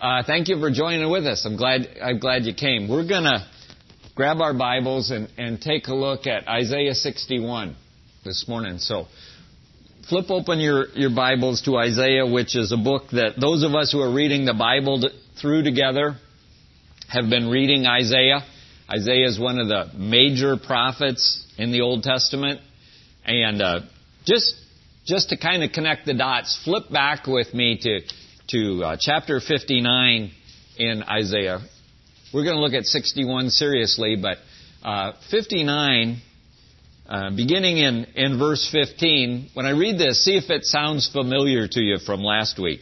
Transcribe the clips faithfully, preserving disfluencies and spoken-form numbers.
Uh, thank you for joining with us. I'm glad I'm glad you came. We're going to grab our Bibles and, and take a look at Isaiah sixty-one this morning. So flip open your, your Bibles to Isaiah, which is a book that those of us who are reading the Bible through together have been reading Isaiah. Isaiah is one of the major prophets in the Old Testament. And uh, just just to kind of connect the dots, flip back with me to, to uh, chapter fifty-nine in Isaiah. We're going to look at sixty-one seriously, but uh, fifty-nine, uh, beginning in, in verse fifteen, when I read this, see if it sounds familiar to you from last week.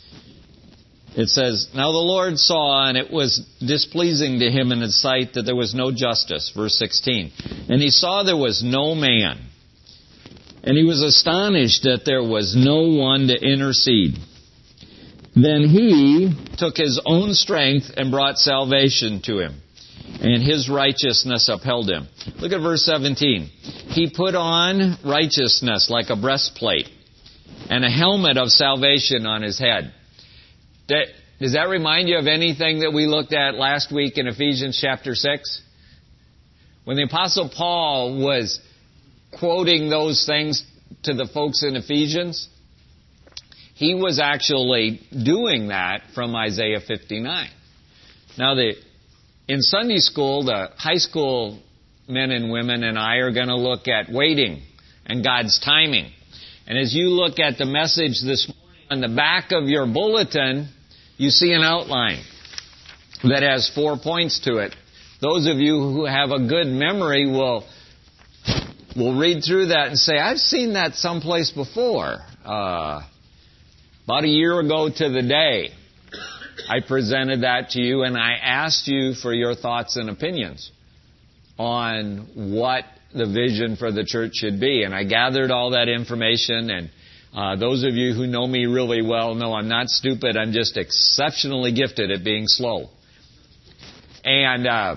It says, "Now the Lord saw, and it was displeasing to him in his sight that there was no justice." Verse sixteen. "And he saw there was no man, and he was astonished that there was no one to intercede. Then he took his own strength and brought salvation to him, and his righteousness upheld him." Look at verse seventeen. "He put on righteousness like a breastplate, and a helmet of salvation on his head." That, does that remind you of anything that we looked at last week in Ephesians chapter six? When the Apostle Paul was quoting those things to the folks in Ephesians, he was actually doing that from Isaiah fifty-nine. Now, the, in Sunday school, the high school men and women and I are going to look at waiting and God's timing. And as you look at the message this morning, on the back of your bulletin, you see an outline that has four points to it. Those of you who have a good memory will will read through that and say, "I've seen that someplace before." Uh, about a year ago to the day, I presented that to you and I asked you for your thoughts and opinions on what the vision for the church should be. And I gathered all that information, and Uh, those of you who know me really well know I'm not stupid. I'm just exceptionally gifted at being slow. And uh,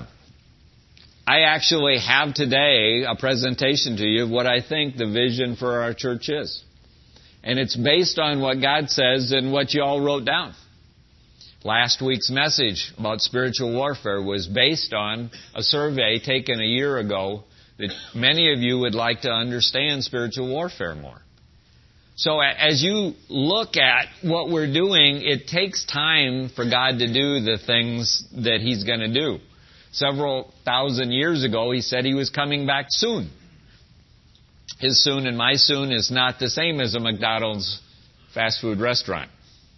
I actually have today a presentation to you of what I think the vision for our church is. And it's based on what God says and what you all wrote down. Last week's message about spiritual warfare was based on a survey taken a year ago that many of you would like to understand spiritual warfare more. So as you look at what we're doing, it takes time for God to do the things that He's going to do. Several thousand years ago, He said He was coming back soon. His soon and my soon is not the same as a McDonald's fast food restaurant.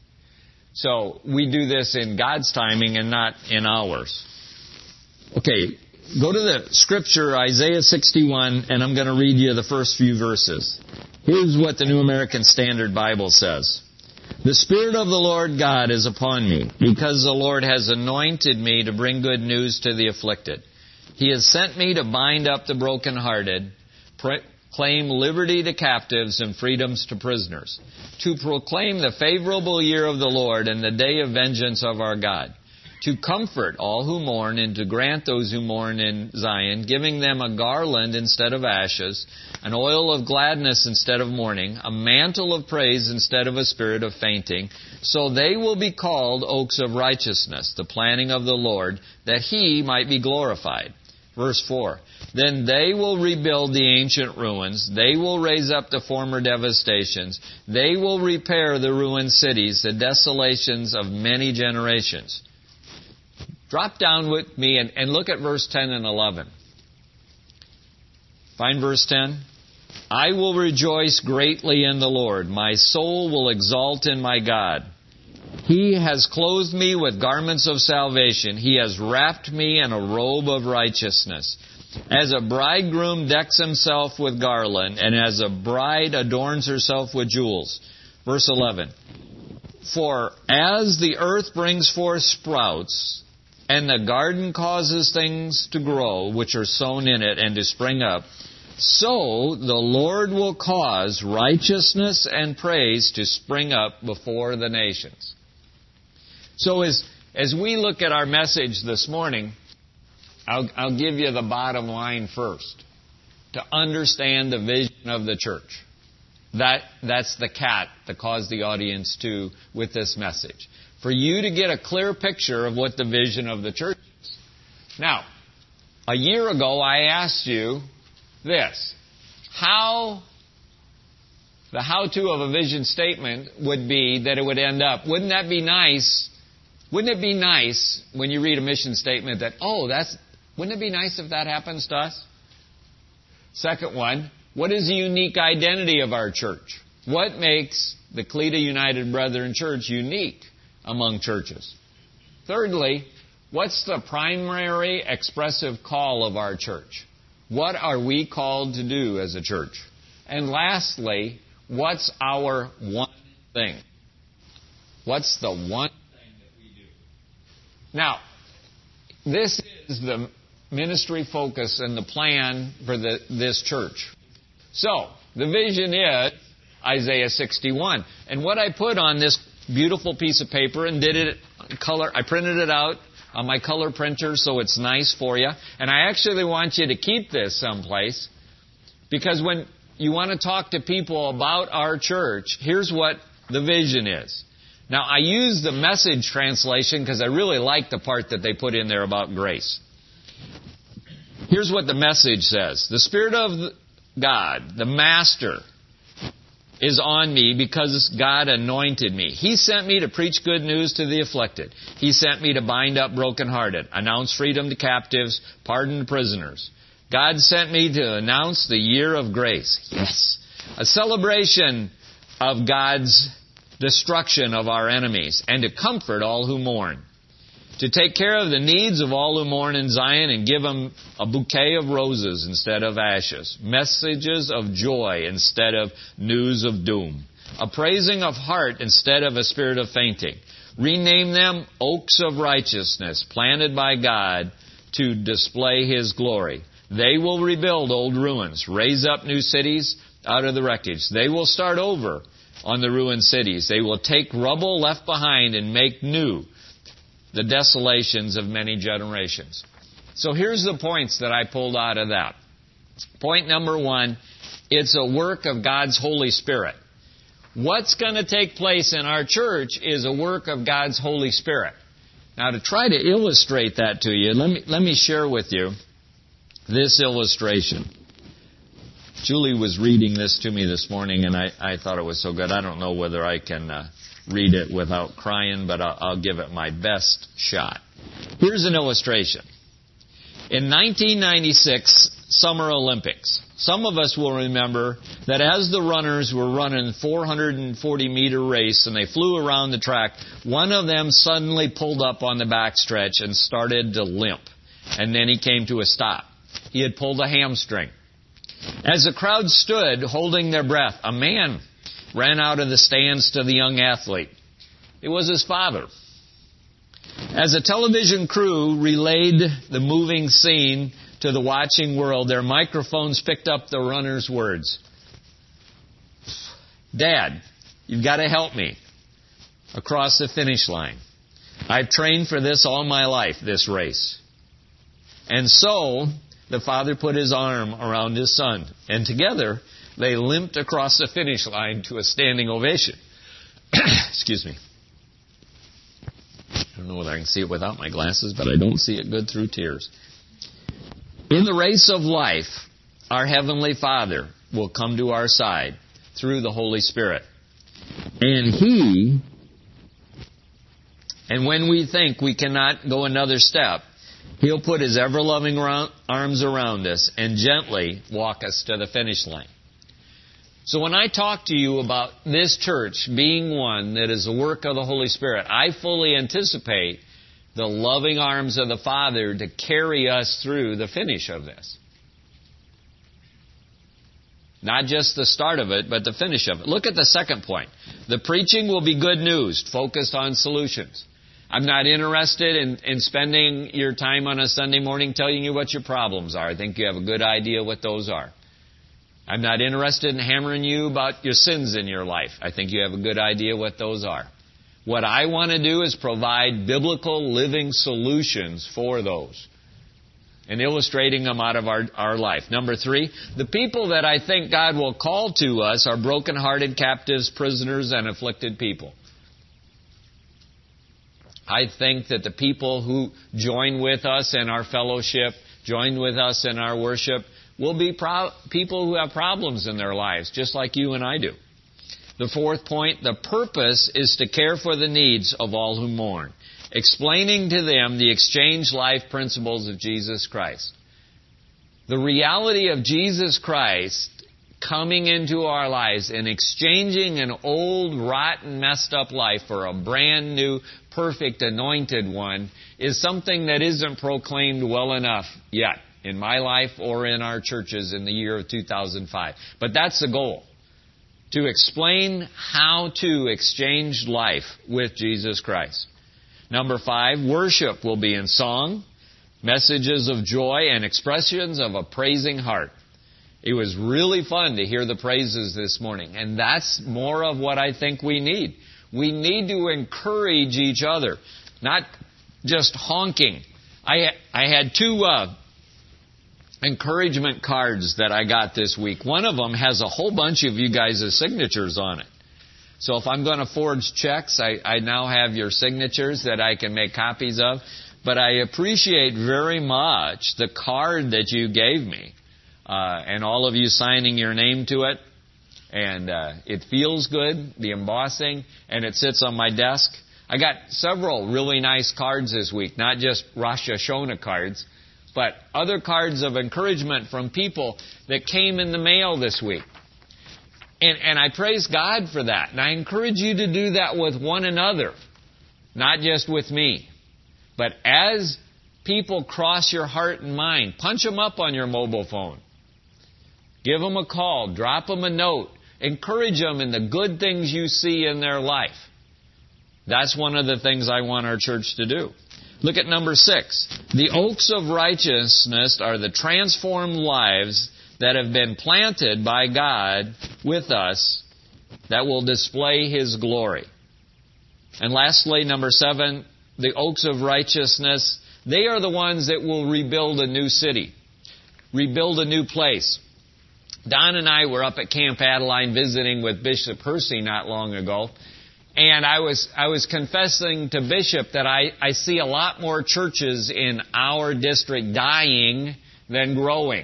So we do this in God's timing and not in ours. Okay, go to the scripture, Isaiah sixty-one, and I'm going to read you the first few verses. Here's what the New American Standard Bible says. "The Spirit of the Lord God is upon me, because the Lord has anointed me to bring good news to the afflicted. He has sent me to bind up the brokenhearted, proclaim liberty to captives and freedoms to prisoners, to proclaim the favorable year of the Lord and the day of vengeance of our God, to comfort all who mourn and to grant those who mourn in Zion, giving them a garland instead of ashes, an oil of gladness instead of mourning, a mantle of praise instead of a spirit of fainting. So they will be called oaks of righteousness, the planting of the Lord, that He might be glorified." Verse four, "Then they will rebuild the ancient ruins. They will raise up the former devastations. They will repair the ruined cities, the desolations of many generations." Drop down with me and, and look at verse ten and eleven. Find verse ten. "I will rejoice greatly in the Lord. My soul will exult in my God. He has clothed me with garments of salvation. He has wrapped me in a robe of righteousness. As a bridegroom decks himself with garland, and as a bride adorns herself with jewels." Verse eleven. "For as the earth brings forth sprouts, and the garden causes things to grow, which are sown in it, and to spring up, so the Lord will cause righteousness and praise to spring up before the nations." So as, as we look at our message this morning, I'll, I'll give you the bottom line first. To understand the vision of the church. That, that's the cat that caused the audience to, with this message. for you to get a clear picture of what the vision of the church is. Now, a year ago I asked you this. How, the how-to of a vision statement would be that it would end up, wouldn't that be nice? Wouldn't it be nice when you read a mission statement that, oh, that's, wouldn't it be nice if that happens to us? Second one, what is the unique identity of our church? What makes the Cleta United Brethren Church unique among churches? Thirdly, what's the primary expressive call of our church? What are we called to do as a church? And lastly, what's our one thing? What's the one thing that we do? Now, this is the ministry focus and the plan for the, this church. So, the vision is Isaiah sixty-one. And what I put on this beautiful piece of paper and did it color, I printed it out on my color printer so it's nice for you. And I actually want you to keep this someplace, because when you want to talk to people about our church, here's what the vision is. Now, I use the Message translation because I really like the part that they put in there about grace. Here's what the Message says. The Spirit of God, the Master, is on me because God anointed me. He sent me to preach good news to the afflicted. He sent me to bind up brokenhearted, announce freedom to captives, pardon prisoners. God sent me to announce the year of grace. Yes. A celebration of God's destruction of our enemies and to comfort all who mourn. To take care of the needs of all who mourn in Zion and give them a bouquet of roses instead of ashes. Messages of joy instead of news of doom. A praising of heart instead of a spirit of fainting. Rename them oaks of righteousness planted by God to display His glory. They will rebuild old ruins, raise up new cities out of the wreckage. They will start over on the ruined cities. They will take rubble left behind and make new the desolations of many generations. So here's the points that I pulled out of that. Point number one, it's a work of God's Holy Spirit. What's going to take place in our church is a work of God's Holy Spirit. Now, to try to illustrate that to you, let me, let me share with you this illustration. Julie was reading this to me this morning, and I, I thought it was so good. I don't know whether I can uh, read it without crying, but I'll, I'll give it my best shot. Here's an illustration. In nineteen ninety-six Summer Olympics, some of us will remember that as the runners were running four hundred forty meter race and they flew around the track, one of them suddenly pulled up on the backstretch and started to limp. And then he came to a stop. He had pulled a hamstring. As the crowd stood holding their breath, a man ran out of the stands to the young athlete. It was his father. As the television crew relayed the moving scene to the watching world, their microphones picked up the runner's words. Dad, you've got to help me across the finish line. I've trained for this all my life, this race. And so the father put his arm around his son, and together they limped across the finish line to a standing ovation. Excuse me. I don't know whether I can see it without my glasses, but I don't see it good through tears. In the race of life, our Heavenly Father will come to our side through the Holy Spirit. And He, and when we think we cannot go another step, He'll put His ever-loving arms around us and gently walk us to the finish line. So when I talk to you about this church being one that is a work of the Holy Spirit, I fully anticipate the loving arms of the Father to carry us through the finish of this. Not just the start of it, but the finish of it. Look at the second point. The preaching will be good news, focused on solutions. I'm not interested in, in spending your time on a Sunday morning telling you what your problems are. I think you have a good idea what those are. I'm not interested in hammering you about your sins in your life. I think you have a good idea what those are. What I want to do is provide biblical living solutions for those and illustrating them out of our, our life. Number three, the people that I think God will call to us are brokenhearted captives, prisoners, and afflicted people. I think that the people who join with us in our fellowship, join with us in our worship, will be pro- people who have problems in their lives, just like you and I do. The fourth point, the purpose is to care for the needs of all who mourn, explaining to them the exchange life principles of Jesus Christ. The reality of Jesus Christ coming into our lives and exchanging an old, rotten, messed up life for a brand new, perfect, anointed one is something that isn't proclaimed well enough yet in my life or in our churches in the year of two thousand five. But that's the goal, to explain how to exchange life with Jesus Christ. Number five, worship will be in song, messages of joy, and expressions of a praising heart. It was really fun to hear the praises this morning, and that's more of what I think we need. We need to encourage each other, not just honking. I I had two uh, encouragement cards that I got this week. One of them has a whole bunch of you guys' signatures on it. So if I'm going to forge checks, I, I now have your signatures that I can make copies of. But I appreciate very much the card that you gave me. Uh, and all of you signing your name to it. And uh, it feels good, the embossing, and it sits on my desk. I got several really nice cards this week, not just Rosh Hashanah cards, but other cards of encouragement from people that came in the mail this week. And, and I praise God for that. And I encourage you to do that with one another, not just with me. But as people cross your heart and mind, punch them up on your mobile phone. Give them a call. Drop them a note. Encourage them in the good things you see in their life. That's one of the things I want our church to do. Look at number six. The oaks of righteousness are the transformed lives that have been planted by God with us that will display His glory. And lastly, number seven, the oaks of righteousness, they are the ones that will rebuild a new city, rebuild a new place. Don and I were up at Camp Adeline visiting with Bishop Hersey not long ago, and I was I was confessing to Bishop that I, I see a lot more churches in our district dying than growing.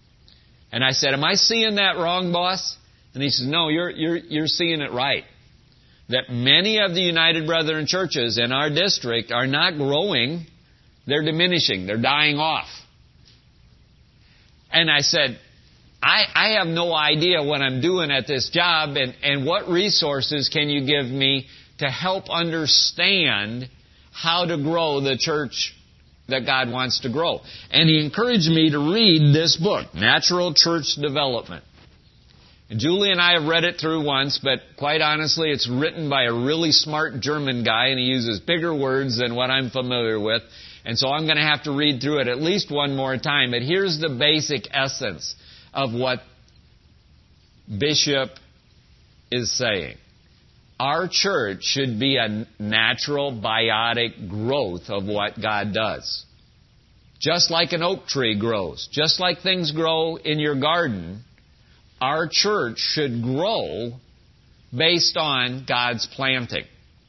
And I said, am I seeing that wrong, boss? And he says, no, you're you're you're seeing it right. That many of the United Brethren churches in our district are not growing, they're diminishing, they're dying off. And I said, I, I have no idea what I'm doing at this job, and, and what resources can you give me to help understand how to grow the church that God wants to grow. And he encouraged me to read this book, Natural Church Development. And Julie and I have read it through once, but quite honestly, it's written by a really smart German guy, and he uses bigger words than what I'm familiar with. And so I'm going to have to read through it at least one more time. But here's the basic essence of what Bishop is saying. Our church should be a natural, biotic growth of what God does. Just like an oak tree grows, just like things grow in your garden, our church should grow based on God's planting.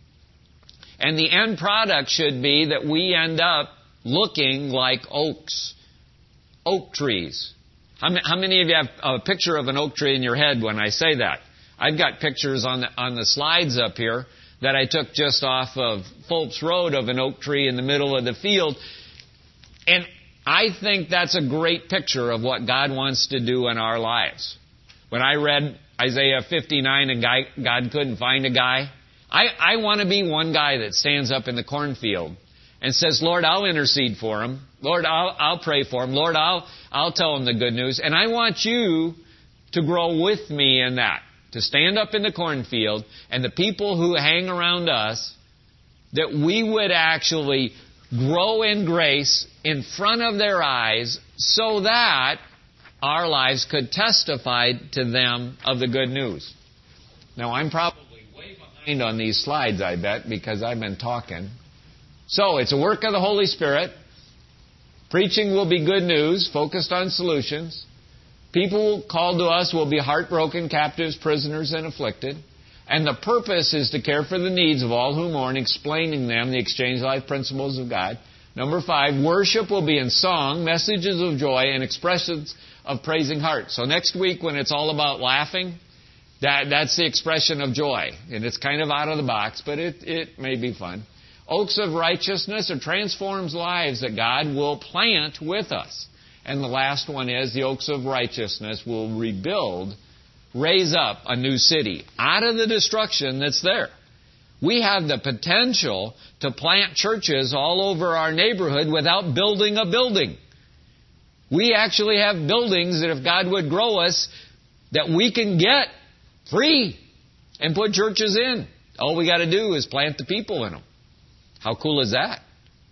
And the end product should be that we end up looking like oaks, oak trees. How many of you have a picture of an oak tree in your head when I say that? I've got pictures on the, on the slides up here that I took just off of Fulps Road of an oak tree in the middle of the field. And I think that's a great picture of what God wants to do in our lives. When I read Isaiah fifty-nine and God couldn't find a guy, I, I want to be one guy that stands up in the cornfield and says, Lord, I'll intercede for him. Lord, I'll, I'll pray for him. Lord, I'll, I'll tell him the good news. And I want you to grow with me in that, to stand up in the cornfield, and the people who hang around us, that we would actually grow in grace in front of their eyes so that our lives could testify to them of the good news. Now, I'm probably way behind on these slides, I bet, because I've been talking. So, it's a work of the Holy Spirit. Preaching will be good news, focused on solutions. People called to us will be heartbroken, captives, prisoners, and afflicted. And the purpose is to care for the needs of all who mourn, explaining them the exchange life principles of God. Number five, worship will be in song, messages of joy, and expressions of praising heart. So next week when it's all about laughing, that, that's the expression of joy. And it's kind of out of the box, but it, it may be fun. Oaks of righteousness or transforms lives that God will plant with us. And the last one is the oaks of righteousness will rebuild, raise up a new city out of the destruction that's there. We have the potential to plant churches all over our neighborhood without building a building. We actually have buildings that if God would grow us, that we can get free and put churches in. All we got to do is plant the people in them. How cool is that?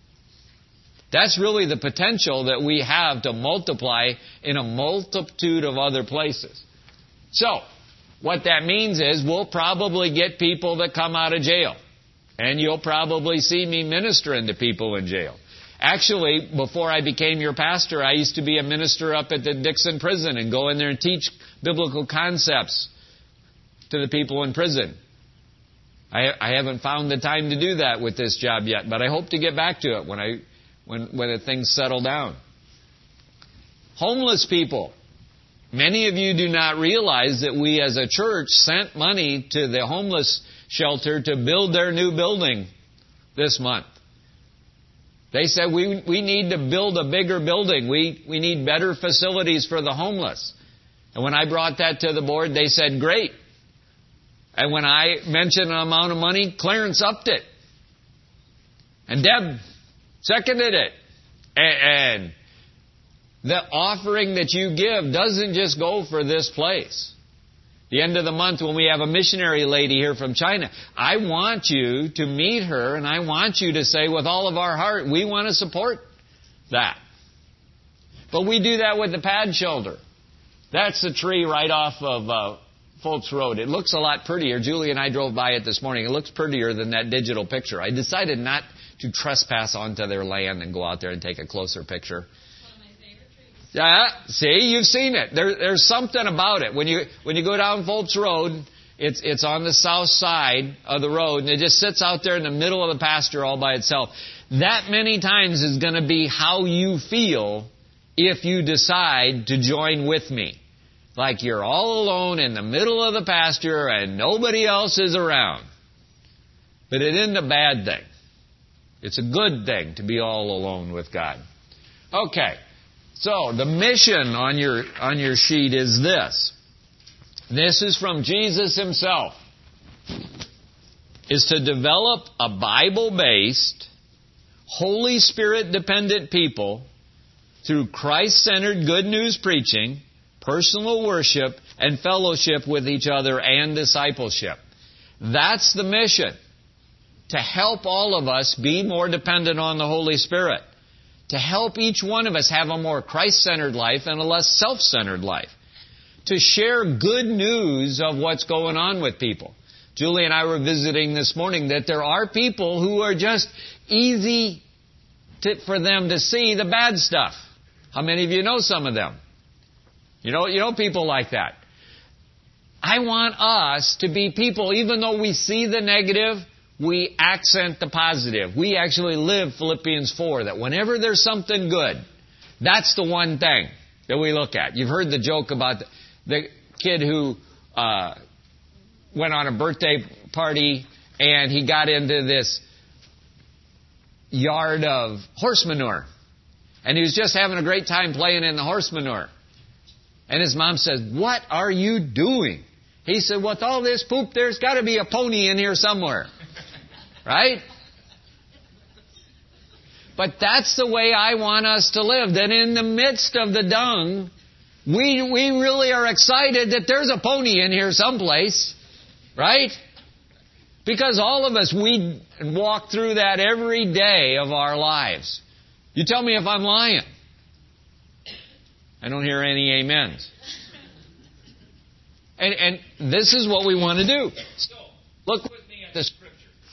That's really the potential that we have to multiply in a multitude of other places. So, what that means is we'll probably get people that come out of jail. And you'll probably see me ministering to people in jail. Actually, before I became your pastor, I used to be a minister up at the Dixon prison and go in there and teach biblical concepts to the people in prison. I, I haven't found the time to do that with this job yet, but I hope to get back to it when I when when the things settle down. Homeless people. Many of you do not realize that we as a church sent money to the homeless shelter to build their new building this month. They said we we need to build a bigger building. We we need better facilities for the homeless. And when I brought that to the board, they said, great. And when I mentioned an amount of money, Clarence upped it. And Deb seconded it. And the offering that you give doesn't just go for this place. The end of the month when we have a missionary lady here from China, I want you to meet her and I want you to say with all of our heart, we want to support that. But we do that with the pad shelter. That's the tree right off of uh, Fultz Road. It looks a lot prettier. Julie and I drove by it this morning. It looks prettier than that digital picture. I decided not to trespass onto their land and go out there and take a closer picture. Yeah, see, you've seen it. There, there's something about it. When you when you go down Fultz Road, it's it's on the south side of the road, and it just sits out there in the middle of the pasture all by itself. That many times is going to be how you feel if you decide to join with me. Like you're all alone in the middle of the pasture and nobody else is around. But it isn't a bad thing. It's a good thing to be all alone with God. Okay. So, the mission on your on your sheet is this. This is from Jesus himself. Is to develop a Bible-based, Holy Spirit-dependent people through Christ-centered good news preaching, personal worship, and fellowship with each other and discipleship. That's the mission. To help all of us be more dependent on the Holy Spirit. To help each one of us have a more Christ-centered life and a less self-centered life. To share good news of what's going on with people. Julie and I were visiting this morning that there are people who are just easy to, for them to see the bad stuff. How many of you know some of them? You know, you know people like that. I want us to be people, even though we see the negative, we accent the positive. We actually live Philippians four, that whenever there's something good, that's the one thing that we look at. You've heard the joke about the, the kid who uh, went on a birthday party and he got into this yard of horse manure. And he was just having a great time playing in the horse manure. And his mom says, "What are you doing?" He said, "With all this poop, there's got to be a pony in here somewhere." Right? But that's the way I want us to live. That in the midst of the dung, we we really are excited that there's a pony in here someplace. Right? Because all of us, we walk through that every day of our lives. You tell me if I'm lying. I don't hear any amens. And, and this is what we want to do. So, look with me at the scripture.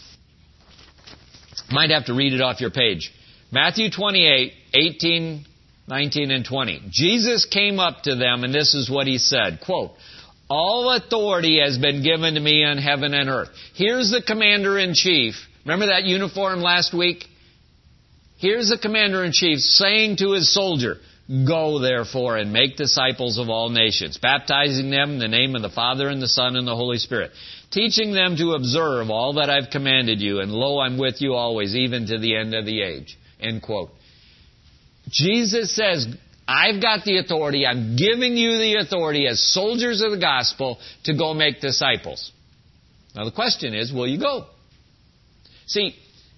Might have to read it off your page. Matthew twenty-eight, eighteen, nineteen, and twenty. Jesus came up to them, and this is what he said. Quote, All authority has been given to me on heaven and earth. Here's the commander-in-chief. Remember that uniform last week? Here's the commander-in-chief saying to his soldier, go therefore and make disciples of all nations, baptizing them in the name of the Father and the Son and the Holy Spirit, teaching them to observe all that I've commanded you, and lo, I'm with you always, even to the end of the age. End quote. Jesus says, I've got the authority, I'm giving you the authority as soldiers of the gospel to go make disciples. Now the question is, will you go? See,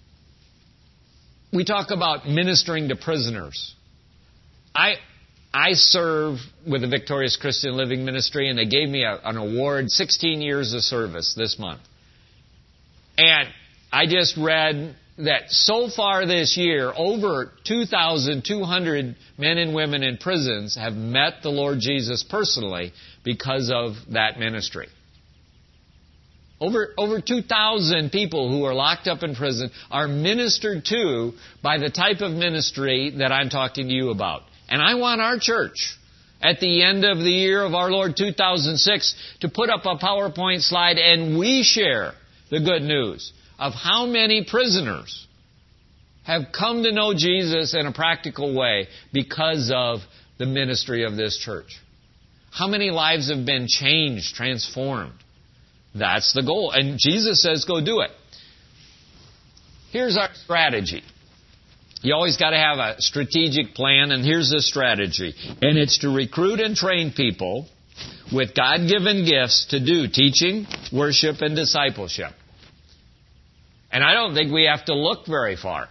we talk about ministering to prisoners. I I serve with the Victorious Christian Living Ministry, and they gave me a, an award, sixteen years of service this month. And I just read that so far this year, over two thousand two hundred men and women in prisons have met the Lord Jesus personally because of that ministry. Over, over two thousand people who are locked up in prison are ministered to by the type of ministry that I'm talking to you about. And I want our church, at the end of the year of our Lord two thousand six, to put up a PowerPoint slide and we share the good news of how many prisoners have come to know Jesus in a practical way because of the ministry of this church. How many lives have been changed, transformed? That's the goal. And Jesus says, go do it. Here's our strategy. You always got to have a strategic plan, and here's the strategy. And it's to recruit and train people with God-given gifts to do teaching, worship, and discipleship. And I don't think we have to look very far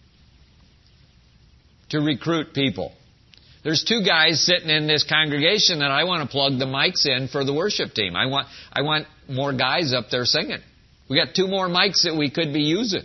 to recruit people. There's two guys sitting in this congregation that I want to plug the mics in for the worship team. I want I want more guys up there singing. We got two more mics that we could be using.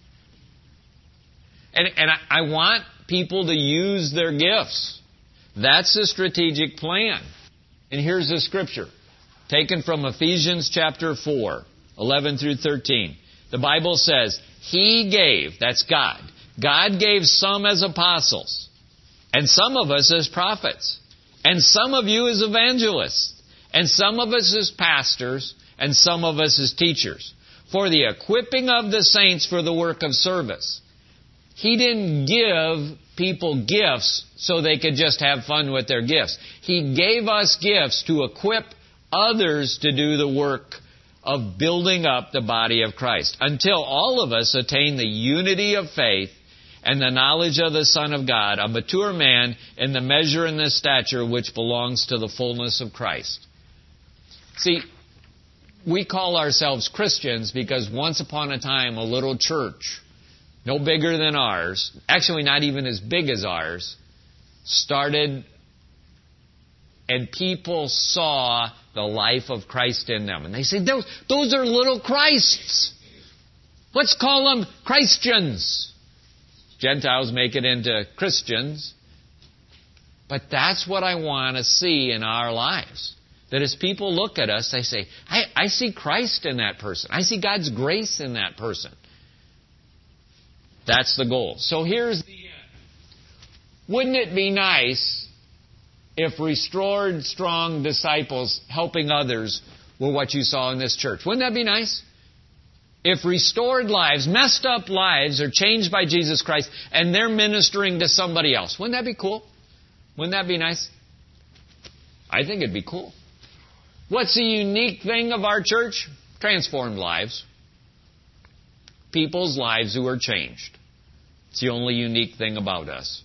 And, and I, I want people to use their gifts. That's the strategic plan. And here's the scripture, taken from Ephesians chapter four, eleven through thirteen. The Bible says, He gave, that's God, God gave some as apostles, and some of us as prophets, and some of you as evangelists, and some of us as pastors, and some of us as teachers, for the equipping of the saints for the work of service. He didn't give people gifts so they could just have fun with their gifts. He gave us gifts to equip others to do the work of building up the body of Christ, until all of us attain the unity of faith and the knowledge of the Son of God, a mature man in the measure and the stature which belongs to the fullness of Christ. See, we call ourselves Christians because once upon a time a little church, no bigger than ours, actually not even as big as ours, started, and people saw the life of Christ in them. And they say, those, those are little Christs. Let's call them Christians. Gentiles make it into Christians. But that's what I want to see in our lives. That as people look at us, they say, I, I see Christ in that person. I see God's grace in that person. That's the goal. So here's the end. Wouldn't it be nice if restored, strong disciples helping others were what you saw in this church? Wouldn't that be nice? If restored lives, messed up lives are changed by Jesus Christ and they're ministering to somebody else. Wouldn't that be cool? Wouldn't that be nice? I think it'd be cool. What's the unique thing of our church? Transformed lives. People's lives who are changed. It's the only unique thing about us.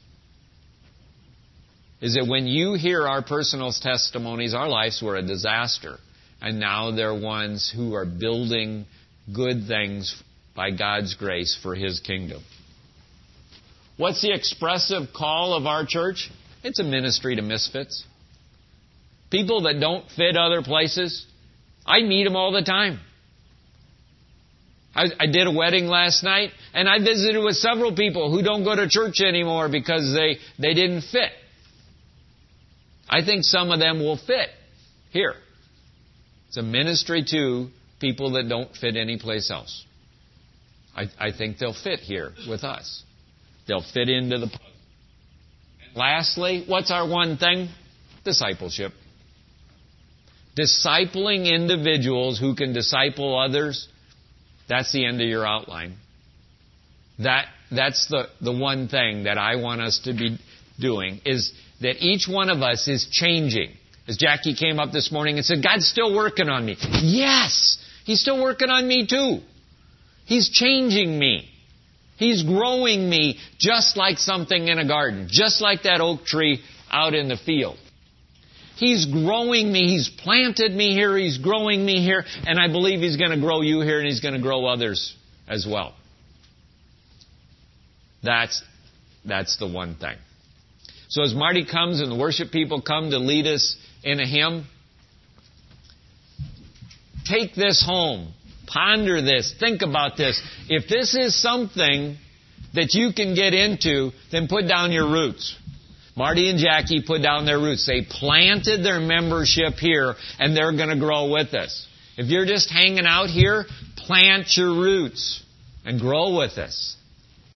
Is that when you hear our personal testimonies, our lives were a disaster. And now they're ones who are building good things by God's grace for His kingdom. What's the expressive call of our church? It's a ministry to misfits. People that don't fit other places. I meet them all the time. I, I did a wedding last night, and I visited with several people who don't go to church anymore because they, they didn't fit. I think some of them will fit here. It's a ministry to people that don't fit anyplace else. I, I think they'll fit here with us. They'll fit into the puzzle. And lastly, what's our one thing? Discipleship. discipling individuals who can disciple others, that's the end of your outline. That, that's the, the one thing that I want us to be doing, is that each one of us is changing. As Jackie came up this morning and said, God's still working on me. Yes! He's still working on me too. He's changing me. He's growing me just like something in a garden, just like that oak tree out in the field. He's growing me. He's planted me here. He's growing me here. And I believe He's going to grow you here, and He's going to grow others as well. That's, that's the one thing. So as Marty comes and the worship people come to lead us in a hymn, take this home. Ponder this. Think about this. If this is something that you can get into, then put down your roots. Marty and Jackie put down their roots. They planted their membership here, and they're going to grow with us. If you're just hanging out here, plant your roots and grow with us.